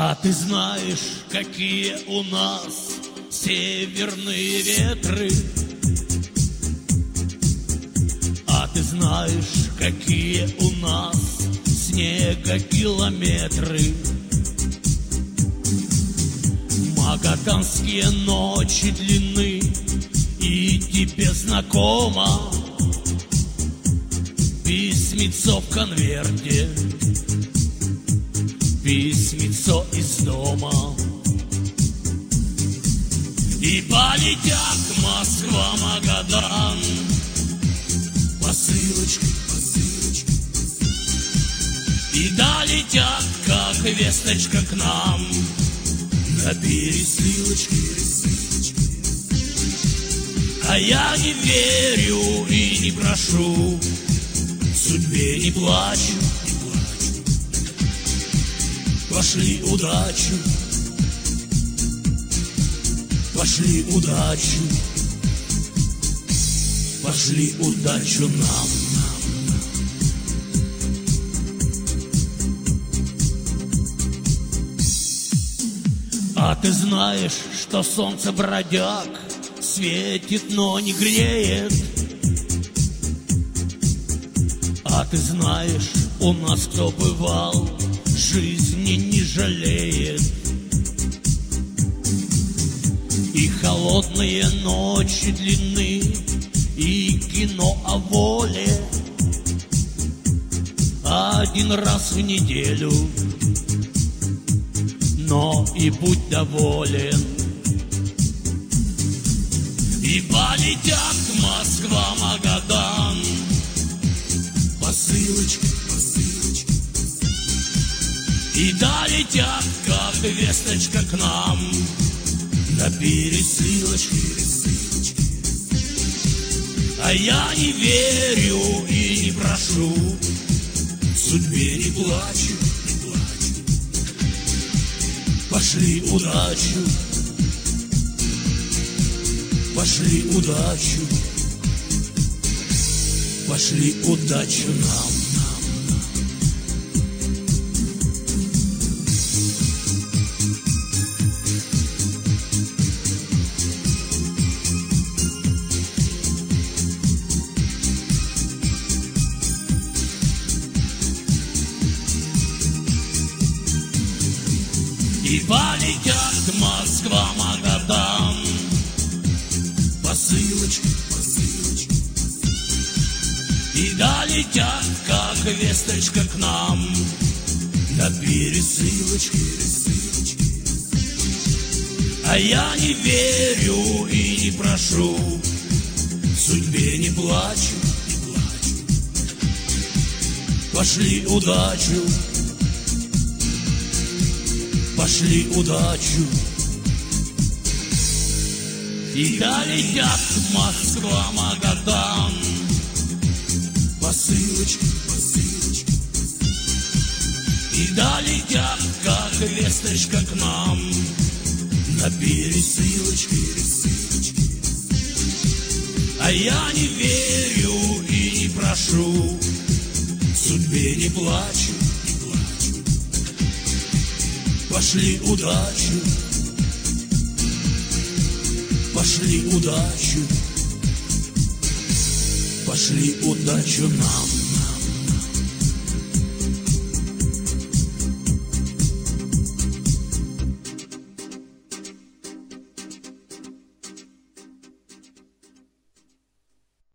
А ты знаешь, какие у нас северные ветры? А ты знаешь, какие у нас снегокилометры? Магаданские ночи длинны, и тебе знакомо письмецо в конверте, письмецо из дома. И полетят Москва, Магадан, посылочки, посылочки, и долетят, как весточка к нам, на пересылочки. А я не верю и не прошу, судьбе не плачу. Пошли удачу, пошли удачу, пошли удачу нам. А ты знаешь, что солнце бродяг светит, но не греет? А ты знаешь, у нас кто бывал, жизни не жалеет. И холодные ночи длинны, и кино о воле один раз в неделю, но и будь доволен. И полетят Москва, Магадан, посылочки, посылочки, и долетят, как весточка к нам, на пересылочки. А я не верю и не прошу, судьбе не плачу. Пошли удачу, пошли удачу, пошли удачу нам. И полетят Москва, Магадан, посылочки, посылочки, и долетят, как весточка к нам, на пересылочки. А я не верю и не прошу, судьбе не плачу. Пошли удачу, пошли удачу, и долетят Москва, Магадан, посылочки, посылочки, и долетят, как весточка к нам, на пересылочки. А я не верю и не прошу, судьбе не плачу. Пошли удачу, пошли удачу, пошли удачу нам.